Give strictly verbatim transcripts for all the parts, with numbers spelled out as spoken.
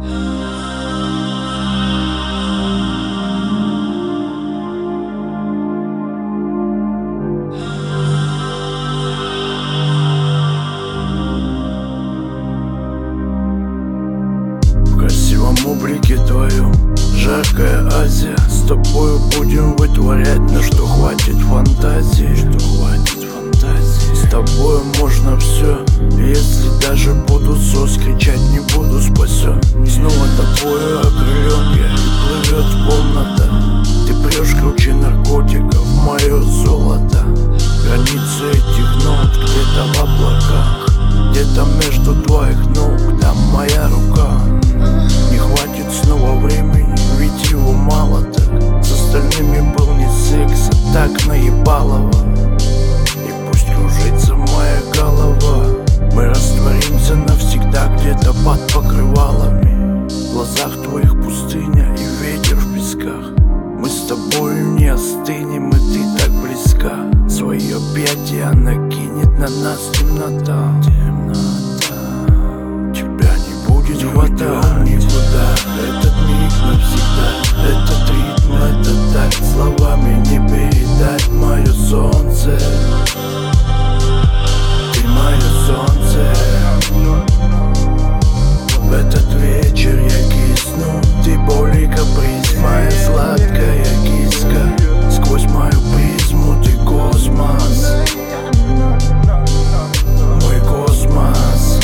В красивом облике твоем жаркая Азия. С тобою будем вытворять, на что хватит фантазии, что хватит фантазии. С тобою можно все, если даже буду сос, кричать не буду, спасен. Снова тобою окрылен я, и плывет комната. Ты прешь круче наркотиков, мое золото. Границы этих нот где-то в облаках, где-то между твоих ног, там моя рука. Не хватит снова времени, ведь его мало так. С остальными был не секс, а так наебалово. И пусть кружится моя голова, мы растворимся навсегда где-то под покрывалами. В глазах твоих пустыня и ветер в песках. Мы с тобою не остынем, и ты так близка. Свои объятия накинет на нас темнота. Темнота. Тебя не будет хватать никуда. Этот миг навсегда, этот ритм, это так словами не передать. Мое солнце, ты мое солнце. В этот вечер я кисну, ты боль и каприз, моя сладкая киска. Сквозь мою призму ты космос, мой космос.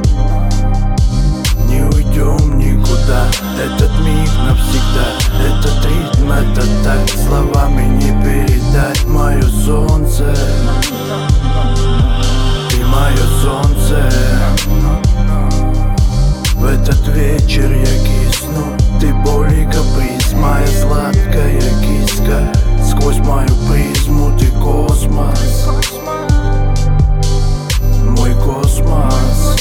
Не уйдем никуда, этот миг навсегда, этот ритм, это так словами не передать. Мое солнце, ты мое солнце. В этот вечер я кисну, ты боль и каприз, моя сладкая киска. Сквозь мою призму ты космос, мой космос.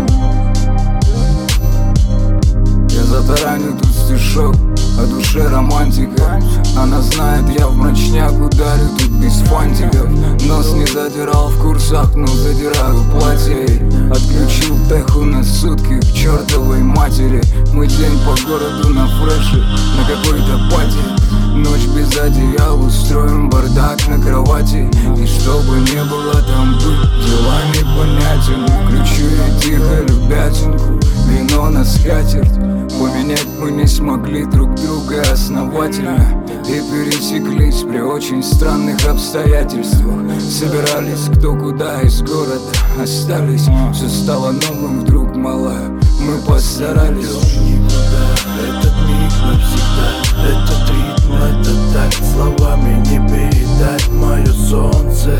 Я затараню тут стишок, о душе романтика. Она знает, я в мрачняк ударю тут без фантиков. Нос не задирал в курсах, но задираю платье. Отключил теху на сутки к чертовой матери. Мы день по городу на фреше, на какой-то пати. Ночь без одеял, устроим бардак на кровати. И чтобы не было там быть делами понятен, включу я тихо любятинку, вино на скатерть. Поменять мы не смогли друг друга основательно, и пересеклись при очень странных обстоятельствах. Собирались кто куда из города, остались. Все стало новым вдруг, малая, мы постарались. Этот миг навсегда, этот ритм, это так словами не передать. Мое солнце,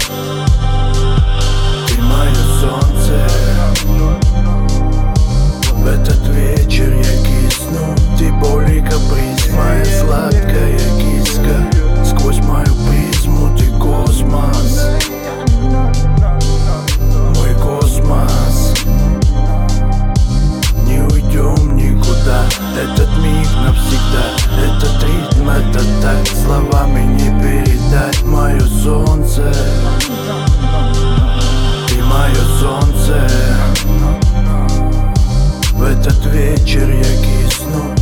ты мое солнце. В этот вечер я кисну, ты боль и каприз, моя сладкая киска. Сквозь мою призму ты космос, мой космос. Не уйдем никуда, этот миг навсегда, этот ритм, это так словами не передать. Мое солнце, ты мое солнце. В этот вечер я кисну,